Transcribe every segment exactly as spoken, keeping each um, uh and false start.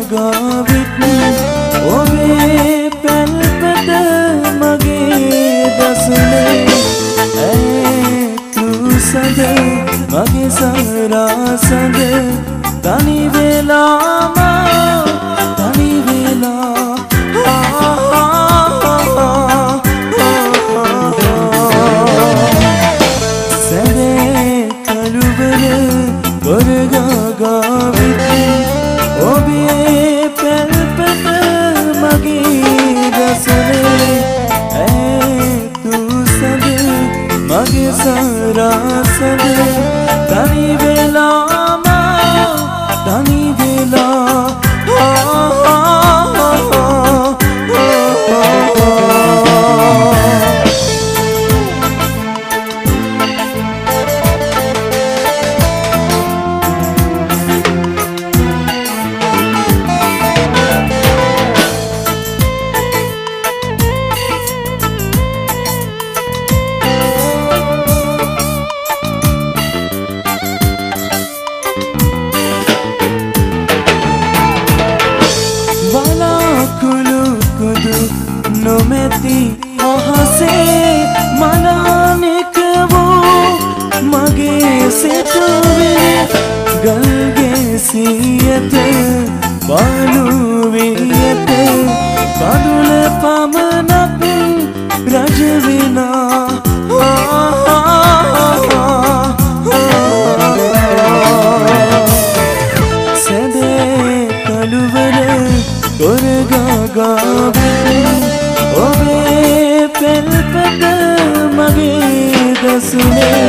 ගාවිත් ඔබේ පැල්පත මගේ දසුනේ ඇතුසද මගේ සරසද තනි වෙලාම තනි වෙලා සැරේ කළුවර ගොරගා ගාවිත් ඔබේ පැල්පත මගේ දසුනේ ඇතුසද මගේ සරසද තනි වෙලාම තනි වෙලා නොමැති අහසේ මනානෙක වූ මගේ සිතුවේ ගල්ගේ සියත බලු වියත බදුල පමණක් රජ විනා සැදේ කළුවර ගොරගා ගාවිත් ඔබේ පැල්පත මගේ දසුනේ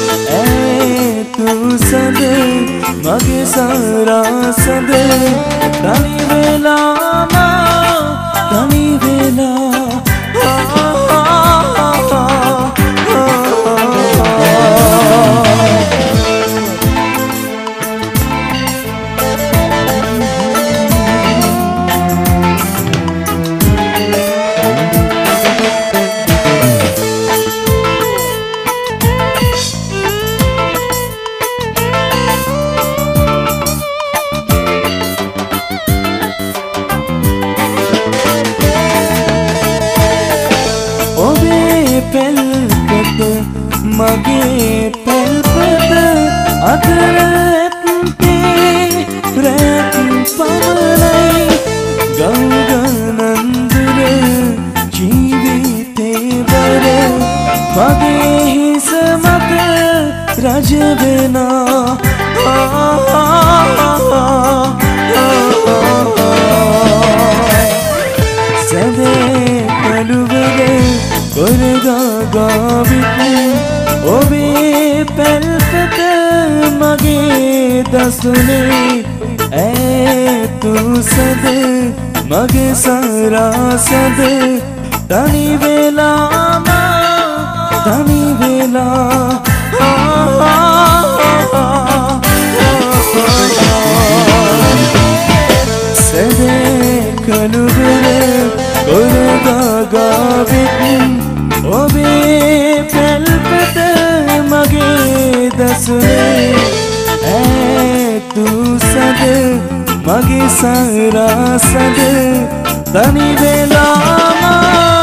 ඇතුසද මගේ සරසද තනි වෙලාම තනි වෙලා පැල්පත මගේ පැල්පත අතර ඇත්තේ රැත් පමණයි ගංගනන්දුර ජීවිතේ බර මගේ හිස මත රජ වෙනා සැදේ කළුවර ගොරගා ගාවිත් ඔබේ පැල්පත මගේ දසුනේ ඇතුසද මගේ සරසද තනි වෙලාම තනි වෙලා සැදේ කළුවර ගොරගා ගාවිත් ඔබේ පැල්පත මගේ දසුනේ ඇතුසද මගේ සරසද තනි වෙලාම